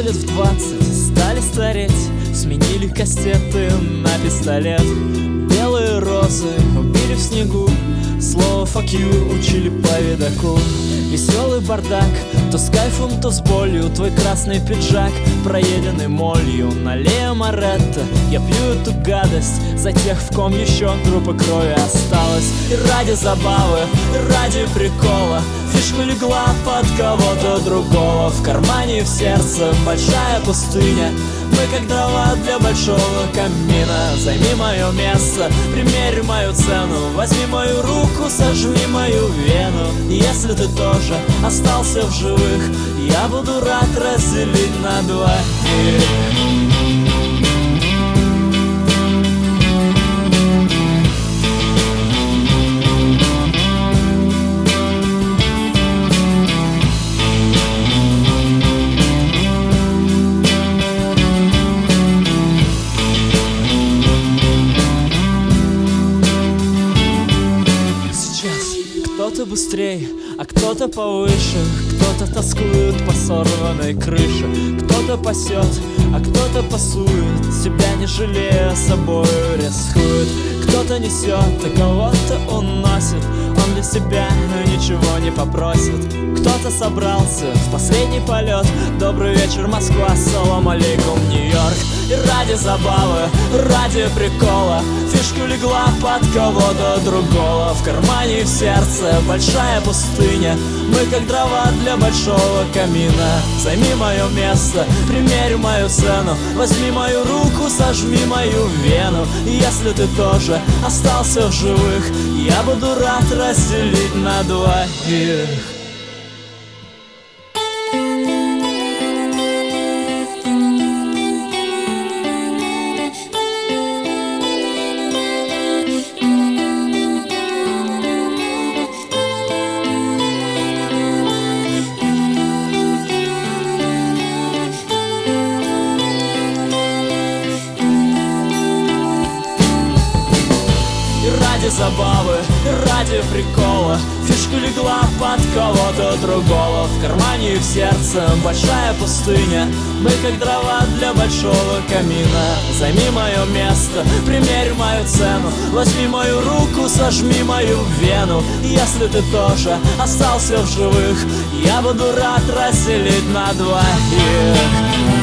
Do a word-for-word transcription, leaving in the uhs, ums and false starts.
Люди лет в двадцать стали стареть, сменили кастеты на пистолет. Белые розы убили в снегу, слово fuck you учили по видаку. Веселый бардак, то с кайфом, то с болью. Твой красный пиджак, проеденный молью. Налей амаретто, я пью эту гадость за тех, в ком еще группа крови осталась. И ради забавы, и ради прикола фишка легла под кого-то другого. В кармане и в сердце большая пустыня. Мы как дрова для большого камина. Займи мое место, примерь мою цену. Возьми мою руку, сожми мою вену. Если ты тоже остался в живых, я буду рад разделить на двоих. Кто-то быстрее, а кто-то повыше, кто-то тоскует по сорванной крыше, кто-то пасет, а кто-то пасует, себя не жалея, собой рискует. Кто-то несет, а кого-то уносит, он для себя ничего не попросит. Кто-то собрался в последний полет. Добрый вечер, Москва, салам алейкум, Нью-Йорк. И ради забавы, ради прикола фишка легла под кого-то другого. В кармане и в сердце большая пустыня. Мы как дрова для большого камина. Займи мое место, примерь мою цену. Возьми мою руку, сожми мою вену. И если ты тоже остался в живых, я буду рад разделить на двоих. Ради забавы, ради прикола фишка легла под кого-то другого. В кармане и в сердце большая пустыня. Мы как дрова для большого камина. Займи мое место, примерь мою цену. Возьми мою руку, сожми мою вену. Если ты тоже остался в живых, я буду рад разделить на двоих.